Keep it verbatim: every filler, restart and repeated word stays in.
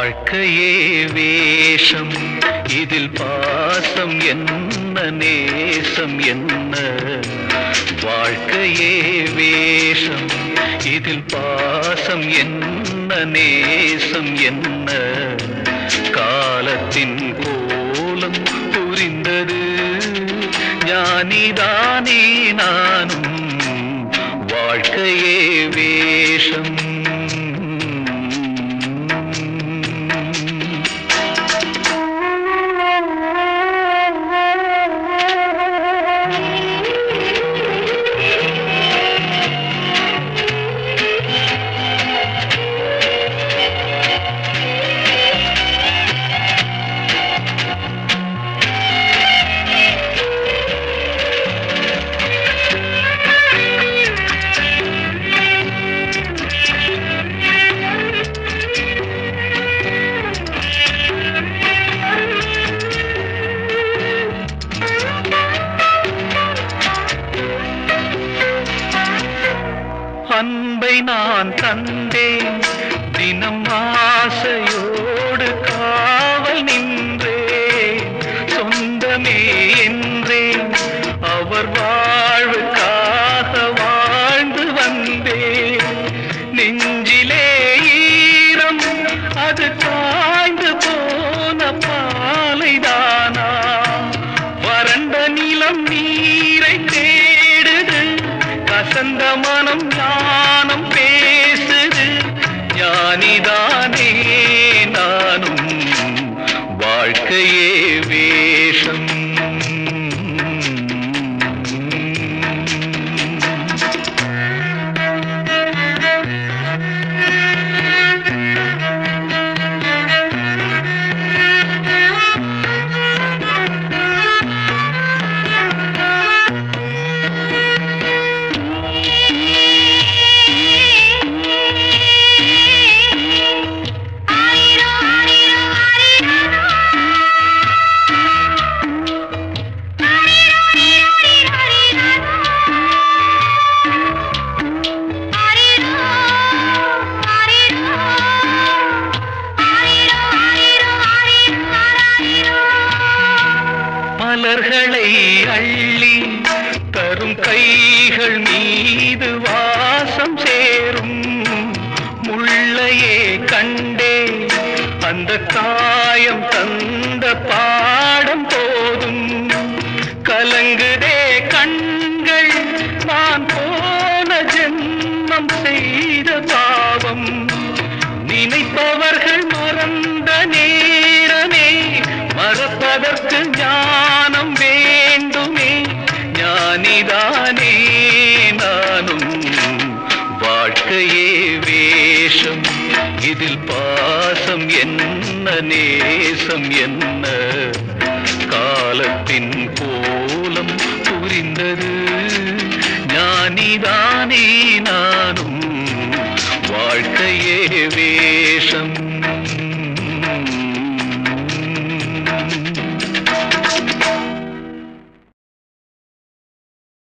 வாழ்க்கையே வேஷம், இதில் பாசம் என்ன நேசம் என்ன. வாழ்க்கையே வேஷம், இதில் பாசம் என்ன நேசம் என்ன. காலத்தின் கோலம் புரிந்தது, ஞானிதானே நானும். வாழ்க்கையே வேஷம். அன்பை நான் தந்தேன், தினம் ஆசையோடு காவல் நின்றேன். சொந்தமே என்றேன், அவர் வாழ்வுக்காக வாழ்ந்து வந்தேன். நெஞ்சிலே ஈரம், அது காய்ந்து போன பாலைதானா. வறண்ட நிலம் நீரை தேடுது, கசந்த மனம் ஞானம் பேசுது. ஞானிதானே நானும். வாழ்க்கையே வேஷம். மலர்களை அள்ளி தரும் கைகள் மீது வாசம் சேரும். முள்ளையே கண்டே அந்த காயம் தந்த பாடம் போதும். கலங்குதே கண்கள், நான் போன ஜென்மம் செய்த பாவம். நினைப்பவர்கள் மறந்த நேரமே, மறப்பதற்கு ஞானம் வேண்டுமே. ஞானிதானே நானும். வாழ்க்கையே வேஷம், இதில் பாசம் என்ன நேசம் என்ன. காலத்தின் கோலம் புரிந்தது, ஞானிதானே நானும். வாழ்க்கையே வேஷம்.